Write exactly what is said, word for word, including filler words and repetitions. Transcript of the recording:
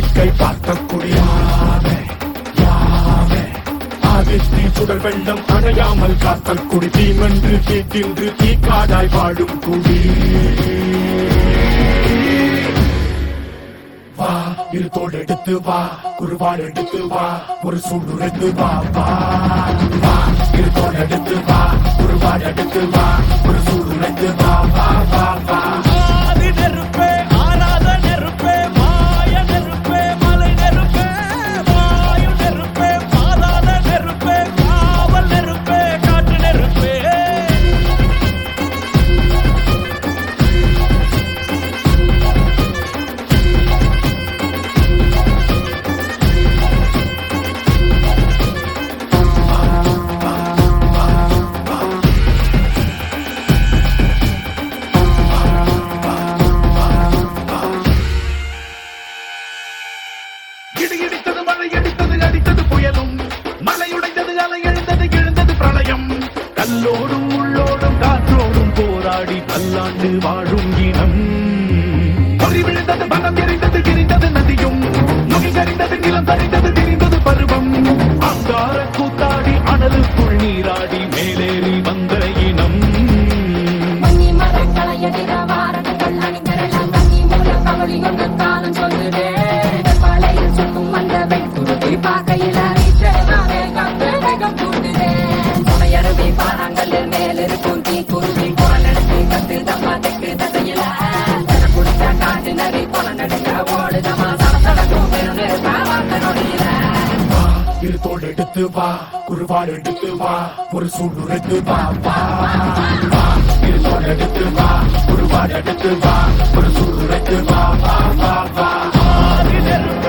வேடிக்கை பார்க்கக்கூடியாத ஆதித்தி சுடர் வெள்ளம் அணையாமல் காத்த குடி தீமென்று தீத்தின்று தீக்காடாய் வாழும் குடி வா இருத்தோடு எடுத்து வா குருவாடு எடுத்து வா ஒரு சூடு எடுத்து வா வா வா இருத்தோடு எடுத்து வா குருவாடு எடுத்து வா ஒரு சூடு எடுத்து வா வா வா வா இடித்தது மழை அடித்தது அடித்தது புயலும் மலையுடைந்தது அலை எழுந்தது எழுந்தது பிரளயம் கல்லோடும் உள்ளோடும் காற்றோடும் போராடி பல்லாண்டு வாழும் இனம் பொறி விழுந்தது பலம் எரிந்தது எரிந்தது நதியும் நுகி சரிந்தது நிலம் சரிந்தது திரிந்தது பருவம் அங்கார கூத்தாடி அனலுக்குள் நீராடி மேலேறி வந்த இனம் பார்க்கையில வேகம் கூட்டுதே சுமையருவி பாறாங்கல் மேல் இருக்கும் தீ குருவி குரல் எடுத்து கத்து தம்மா தெற்கு தசையில குடிச்ச காட்டு நரி கொல நடுங்க ஓடுதமா சடசடக்கும் பிறந்து சாவாக்க நொடியில இருத்தோடு எடுத்து வா குருவாடு எடுத்து வா ஒரு சூடு எடுத்து வா வா வா இருத்தோடு எடுத்து வா குருவாடு எடுத்து வா ஒரு சூடு எடுத்து வா வா வா வா